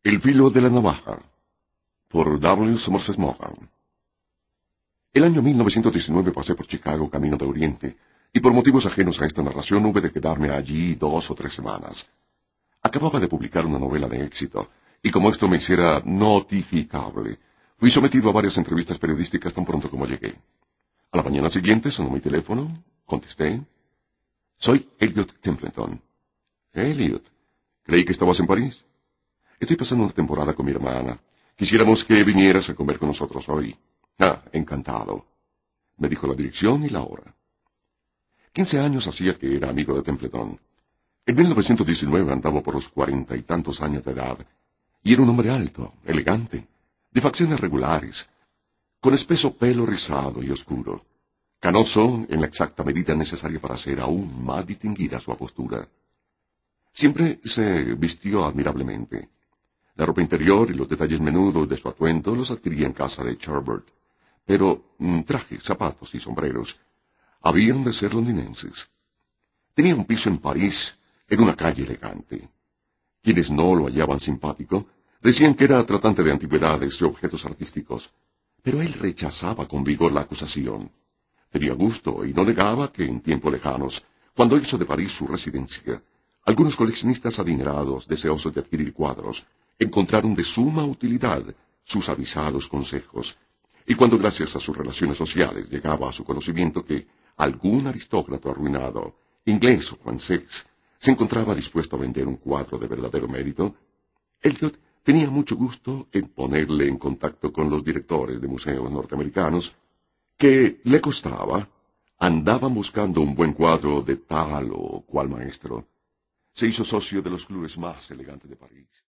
El filo de la navaja, por W. Somerset Maugham. El año 1919 pasé por Chicago camino de Oriente, y por motivos ajenos a esta narración hube de quedarme allí 2 o 3 semanas. Acababa de publicar una novela de éxito, y como esto me hiciera notificable, fui sometido a varias entrevistas periodísticas tan pronto como llegué. A la mañana siguiente sonó mi teléfono, contesté. Soy Elliot Templeton. Elliot, creí que estabas en París. Estoy pasando una temporada con mi hermana. Quisiéramos que vinieras a comer con nosotros hoy. Ah, encantado. Me dijo la dirección y la hora. 15 años hacía que era amigo de Templeton. En 1919 andaba por los 40 y tantos años de edad, y era un hombre alto, elegante, de facciones regulares, con espeso pelo rizado y oscuro, canoso en la exacta medida necesaria para hacer aún más distinguida su apostura. Siempre se vistió admirablemente. La ropa interior y los detalles menudos de su atuendo los adquiría en casa de Sherbert, pero trajes, zapatos y sombreros habían de ser londinenses. Tenía un piso en París, en una calle elegante. Quienes no lo hallaban simpático decían que era tratante de antigüedades y objetos artísticos, pero él rechazaba con vigor la acusación. Tenía gusto y no negaba que en tiempos lejanos, cuando hizo de París su residencia, algunos coleccionistas adinerados, deseosos de adquirir cuadros, encontraron de suma utilidad sus avisados consejos, y cuando gracias a sus relaciones sociales llegaba a su conocimiento que algún aristócrata arruinado, inglés o francés, se encontraba dispuesto a vender un cuadro de verdadero mérito, Elliot tenía mucho gusto en ponerle en contacto con los directores de museos norteamericanos que, le costaba, andaban buscando un buen cuadro de tal o cual maestro. Se hizo socio de los clubes más elegantes de París.